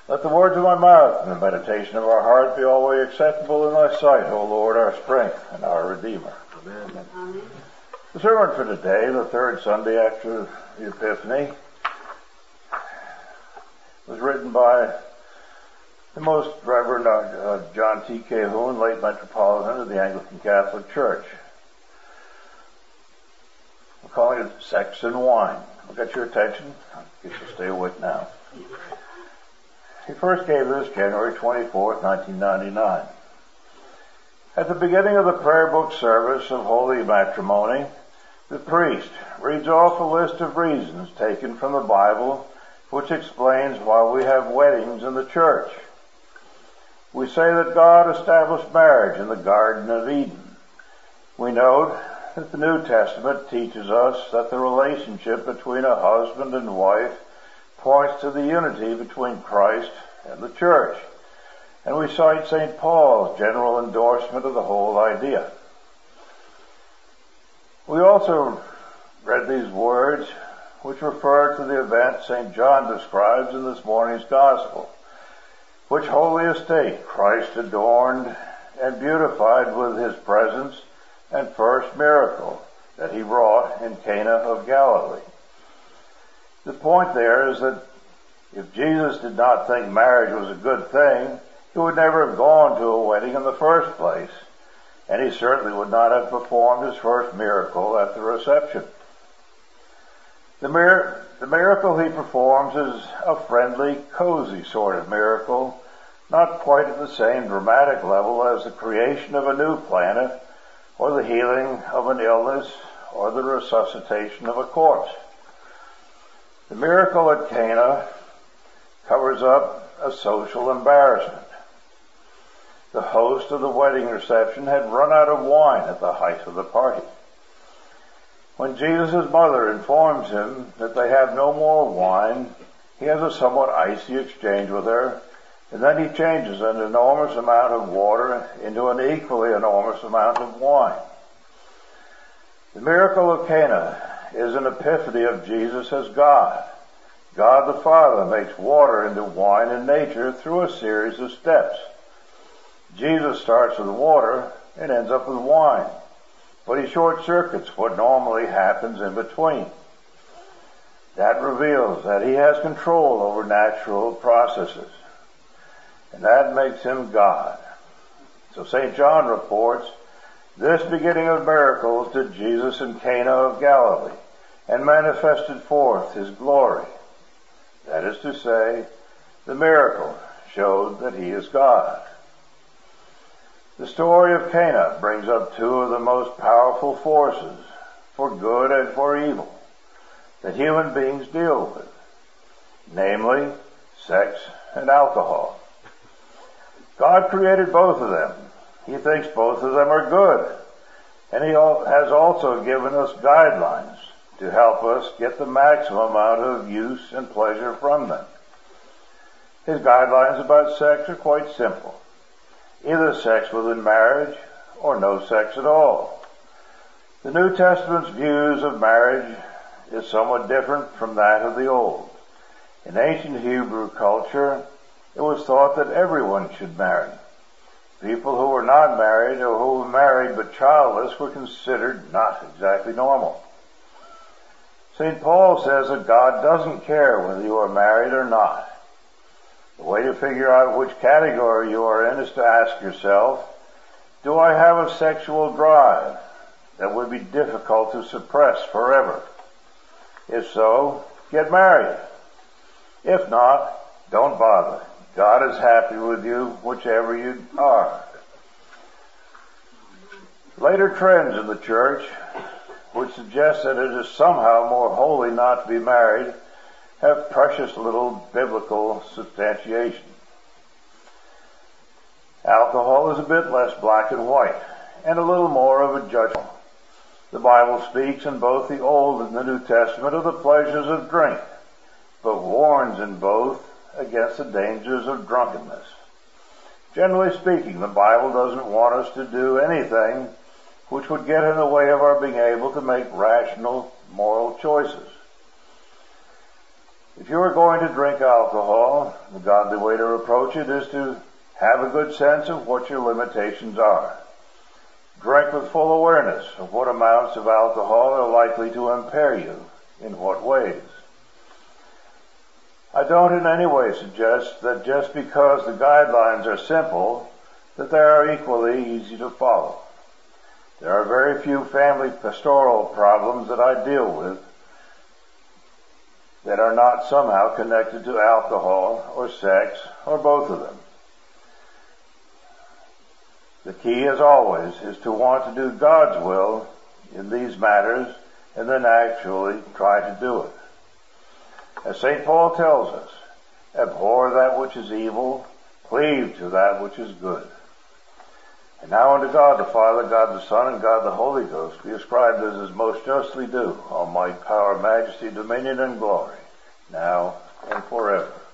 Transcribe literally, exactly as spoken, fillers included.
Let the words of my mouth and the meditation of our heart be always acceptable in thy sight, O Lord, our strength and our Redeemer. Amen. Amen. The sermon for today, the third Sunday after the Epiphany, was written by the Most Reverend uh, John T. Cahoon, late Metropolitan of the Anglican Catholic Church. We're calling it Sex and Wine. I'll get your attention. I guess you'll stay awake now. He first gave this January twenty-fourth, nineteen ninety-nine. At the beginning of the prayer book service of Holy Matrimony, the priest reads off a list of reasons taken from the Bible which explains why we have weddings in the church. We say that God established marriage in the Garden of Eden. We note that the New Testament teaches us that the relationship between a husband and wife points to the unity between Christ and the church. And we cite Saint Paul's general endorsement of the whole idea. We also read these words which refer to the event Saint John describes in this morning's Gospel, which holy estate Christ adorned and beautified with his presence and first miracle that he wrought in Cana of Galilee. The point there is that if Jesus did not think marriage was a good thing, he would never have gone to a wedding in the first place, and he certainly would not have performed his first miracle at the reception. The, mir- the miracle he performs is a friendly, cozy sort of miracle, not quite at the same dramatic level as the creation of a new planet, or the healing of an illness, or the resuscitation of a corpse. The miracle at Cana covers up a social embarrassment. The host of the wedding reception had run out of wine at the height of the party. When Jesus' mother informs him that they have no more wine, he has a somewhat icy exchange with her, and then he changes an enormous amount of water into an equally enormous amount of wine. The miracle of Cana is an epiphany of Jesus as God. God the Father makes water into wine in nature through a series of steps. Jesus starts with water and ends up with wine, but he short-circuits what normally happens in between. That reveals that he has control over natural processes, and that makes him God. So Saint John reports, this beginning of miracles did Jesus in Cana of Galilee, and manifested forth his glory. That is to say, the miracle showed that he is God. The story of Cana brings up two of the most powerful forces, for good and for evil, that human beings deal with, namely, sex and alcohol. God created both of them. He thinks both of them are good, and he has also given us guidelines to help us get the maximum amount of use and pleasure from them. His guidelines about sex are quite simple. Either sex within marriage or no sex at all. The New Testament's views of marriage is somewhat different from that of the Old. In ancient Hebrew culture, it was thought that everyone should marry. People who were not married or who were married but childless were considered not exactly normal. Saint Paul says that God doesn't care whether you are married or not. The way to figure out which category you are in is to ask yourself, do I have a sexual drive that would be difficult to suppress forever? If so, get married. If not, don't bother. God is happy with you, whichever you are. Later trends in the church, which suggest that it is somehow more holy not to be married, have precious little biblical substantiation. Alcohol is a bit less black and white, and a little more of a judgment. The Bible speaks in both the Old and the New Testament of the pleasures of drink, but warns in both against the dangers of drunkenness. Generally speaking, the Bible doesn't want us to do anything which would get in the way of our being able to make rational moral choices. The If you are going to drink alcohol, the godly way to approach it is to have a good sense of what your limitations are. Drink with full awareness of what amounts of alcohol are likely to impair you, in what ways. I don't in any way suggest that just because the guidelines are simple, that they are equally easy to follow. There are very few family pastoral problems that I deal with that are not somehow connected to alcohol or sex or both of them. The key, as always, is to want to do God's will in these matters and then actually try to do it. As Saint Paul tells us, abhor that which is evil, cleave to that which is good. And now unto God the Father, God the Son, and God the Holy Ghost we ascribe this as most justly due, all might, power, majesty, dominion, and glory, now and forever.